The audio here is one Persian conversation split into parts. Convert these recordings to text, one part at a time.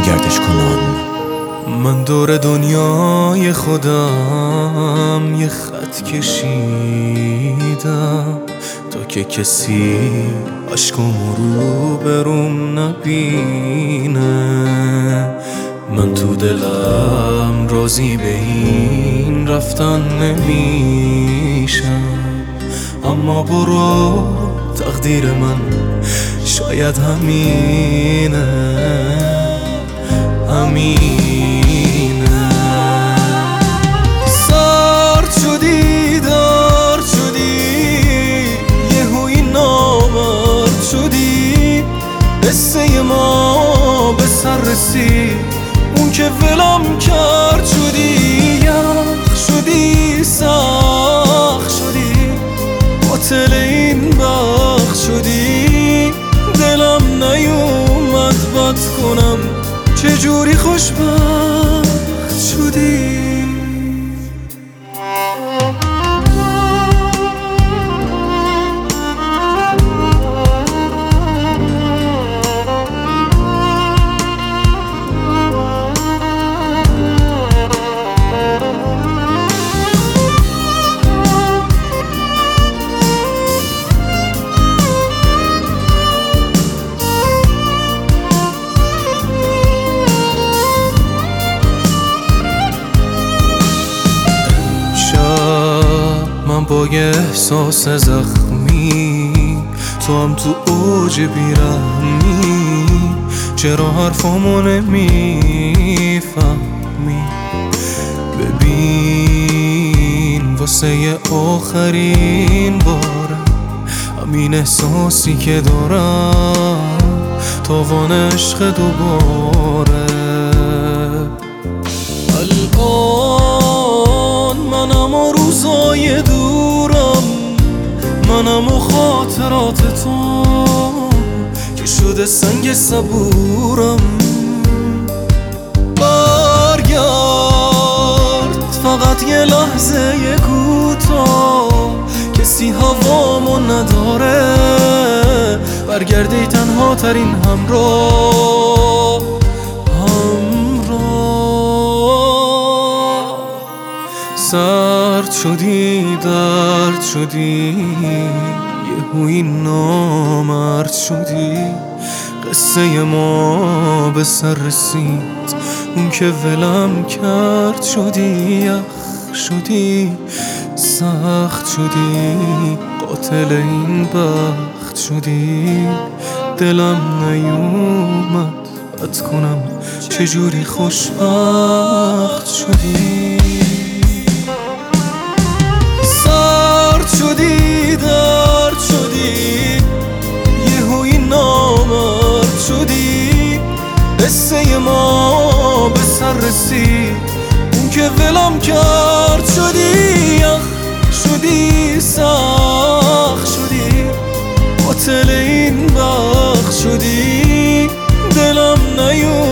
گردش کنان. من دور دنیای خودم یه خط کشیدم تا که کسی عشقم رو بروم نبینه. من تو دلم راضی به این رفتن نمیشم، اما برو تقدیر من شاید همینه. سرد شدی دار شدی یهویی نامرد شدی، قصه ما به سر رسید اون که ولم کرد. شدی یخ شدی سخت شدی قاتل این بخت شدی، دلم نیومد بد کنم چجوری خوشبخت شدی. با یه احساس زخمی تو هم تو اوج بیرحمی، چرا حرفامو نمیفهمی؟ ببین واسه آخرین بارم همین احساسی که دارم تاوان عشق دوباره. الان منم و روزای دورم، منم و خاطرات تو که شده سنگ صبورم. برگرد فقط یه لحظه یه کوتاه، کسی هوامو نداره، برگردی تنها ترین همراه. سرد شدی درد شدی یهویی نامرد شدی، قصه ما به سر رسید اون که ولم کرد. شدی یخ شدی سخت شدی قاتل این بخت شدی، دلم نیومد بد کنم چجوری خوشبخت شدی. شدی درد شدی یهویی نامرد شدی، قصه ما به سر رسید اون که ولم کرد. شدی یخ شدی سخت شدی قاتل این بخت شدی، دلم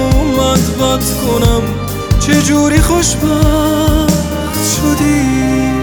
نیومد بد کنم چجوری خوشبخت شدی.